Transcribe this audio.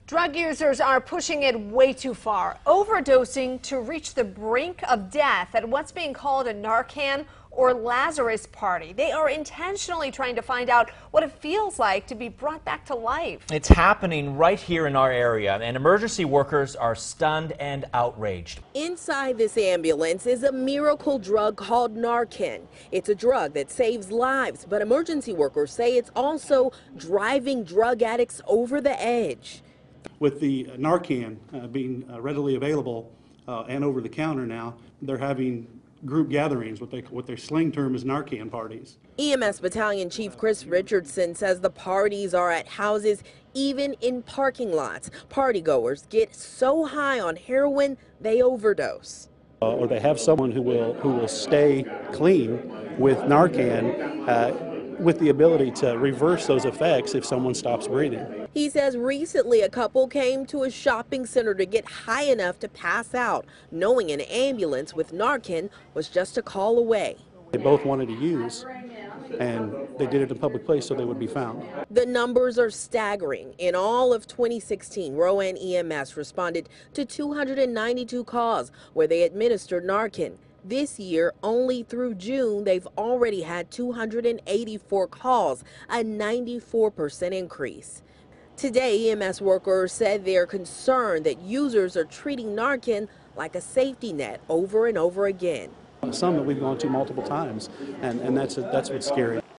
Drug users are pushing it way too far, overdosing to reach the brink of death at what's being called a Narcan or Lazarus party. They are intentionally trying to find out what it feels like to be brought back to life. It's happening right here in our area, and emergency workers are stunned and outraged. Inside this ambulance is a miracle drug called Narcan. It's a drug that saves lives, but emergency workers say it's also driving drug addicts over the edge. With the Narcan being readily available and over the counter now, they're having group gatherings, what their slang term is Narcan parties. EMS Battalion Chief Chris Richardson says the parties are at houses, even in parking lots. Partygoers get so high on heroin they overdose. Or they have someone who will stay clean with Narcan with the ability to reverse those effects if someone stops breathing. He says recently a couple came to a shopping center to get high enough to pass out, knowing an ambulance with Narcan was just a call away. They both wanted to use, and they did it in a public place so they would be found. The numbers are staggering. In all of 2016, Rowan EMS responded to 292 calls where they administered Narcan. This year, only through June, they've already had 284 calls, a 94% increase. Today, EMS workers said they're concerned that users are treating Narcan like a safety net over and over again. Some that we've gone to multiple times, and that's what's scary.